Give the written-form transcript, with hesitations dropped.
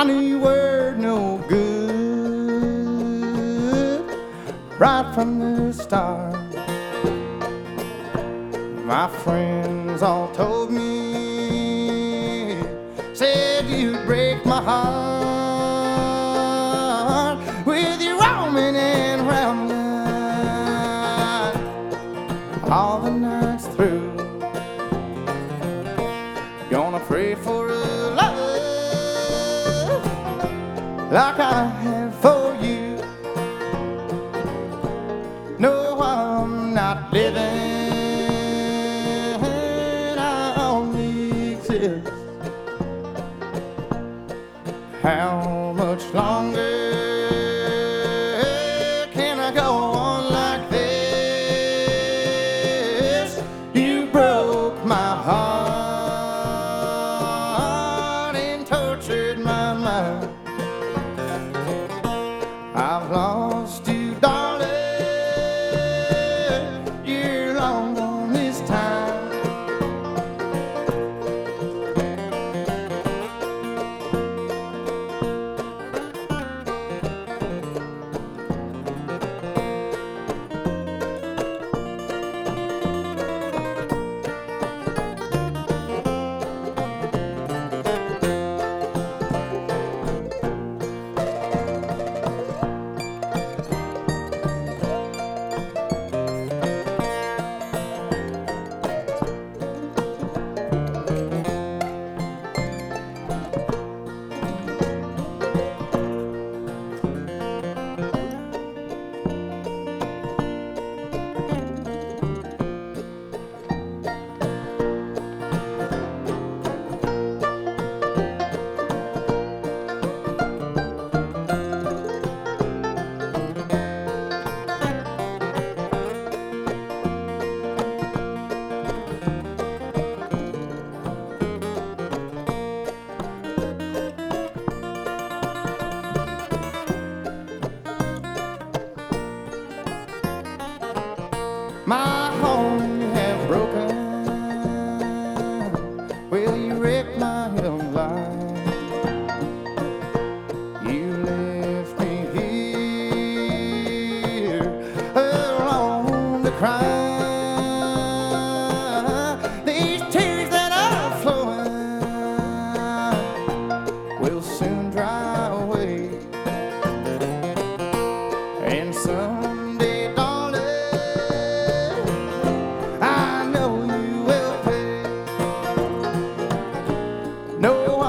I knew you were no good right from the start. My friends all told me, said you'd break my heart with your roaming and rambling all the nights through. Gonna pray for a love like I have for you. No, I'm not living, I only exist. How much longer can I go on like this? You broke my heart and tortured my mind. I've lost you, darling. You're long gone this time. My home you have broken. Well, you wrecked my young life. You left me here alone to cry. These tears that are flowing will soon dry away. And someday, darling, I know you will pay. No,